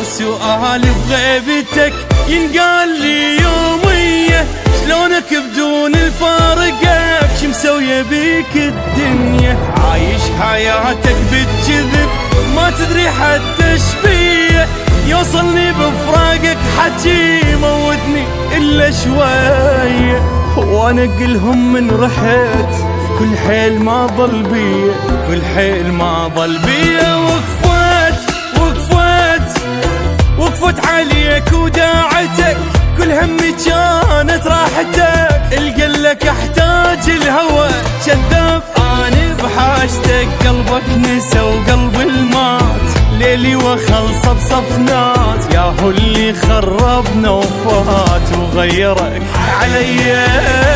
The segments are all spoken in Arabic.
سؤال بغيبتك ينقال لي يومية، شلونك بدون الفارقة، شو مسوية بيك الدنيا؟ عايش حياتك بالكذب ما تدري حتى شبيه، يوصلني بفراقك حكي موتني إلا شوية، وانا اقلهم من رحت كل حيل ما ضل بيه، كل حيل ما ضل بيه. وقفت عليك وداعتك، كل همي كانت راحتك، القلك احتاج الهوى كذاب، انا بحاجتك قلبك نسى وقلب المات، ليلي وخلص بصفنات، يا هو اللي خربنا وفات وغيرك عليا،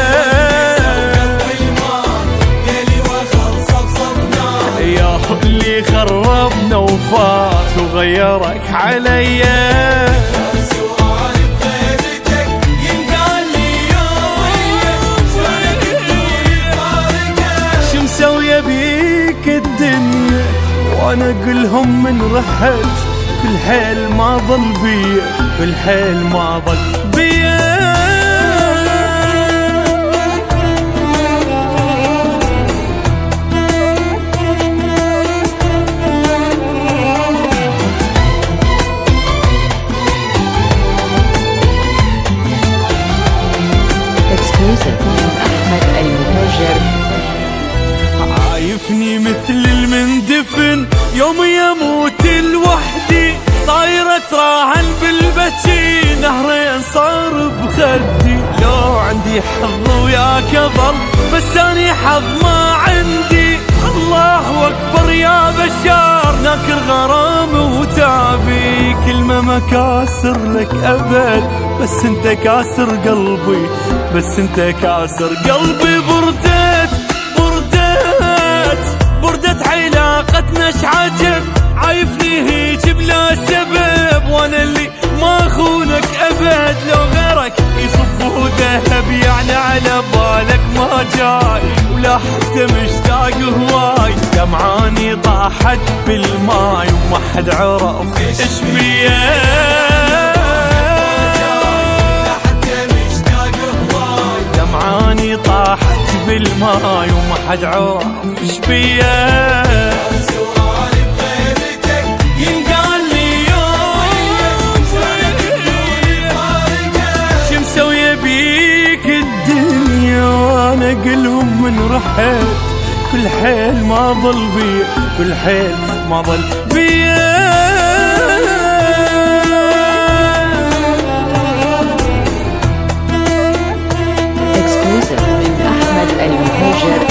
يا هو اللي خربنا وفات وغيرك عليا. سؤال بغيبتك ينقال لي يومية، شلونك بدون الفارقة، شو مسوية بيك الدنيا؟ وانا اقلهم من رحت كل حيل ما ضل بيه، كل حيل ما ضل بيه. أحمد المهاجر. عايفني مثل المندفن يوم يموت لوحدي، صايرة راهن بالبكي نهرين صار بخدي، لو عندي حظ وياك ظل بس اني حظ ما عندي، الله اكبر يا بشار ناكر غرام وتعبي، كلمة ما كاسر لك ابد بس انت كاسر قلبي، بس انت كاسر قلبي. بردت علاقتنا اش عجب، عايفني هيك بلا سبب، وانا اللي ما اخونك ابد، لو غيرك يصبه ذهب يعني على بالك ما جاي، ولا حتى مشتاق هواي، دمعاني طاحت بالماي وما حد عرف ايش بيه، دمعاني طاحت بالماي وما حد عرف ايش بيه. سؤال بغيبتك ينقال لي يومية، شلونك بدون الفارقة، شو مسوية بيك الدنيا؟ وانا اقلهم من رحت كل حيل ما ضل بيه، كل حيل ما ضل بيه. أحمد المهاجر.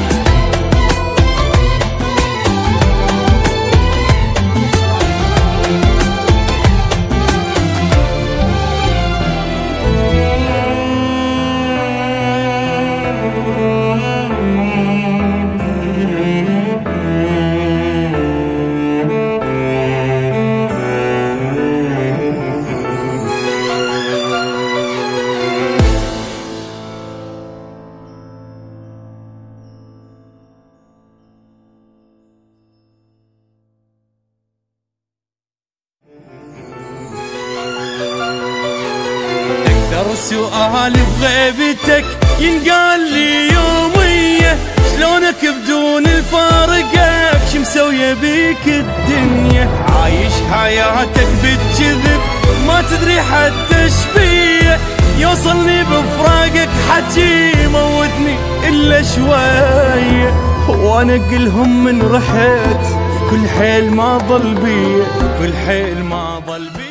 سؤال بغيبتك ينقال لي يومية، شلونك بدون الفارقة، شو مسوية بيك الدنيا؟ عايش حياتك بالكذب ما تدري حتى شبيه، يوصلني بفراقك حكي موتني إلا شوية، وانا اقلهم من رحت كل حيل ما ضل بيه، كل حيل ما ضل بيه.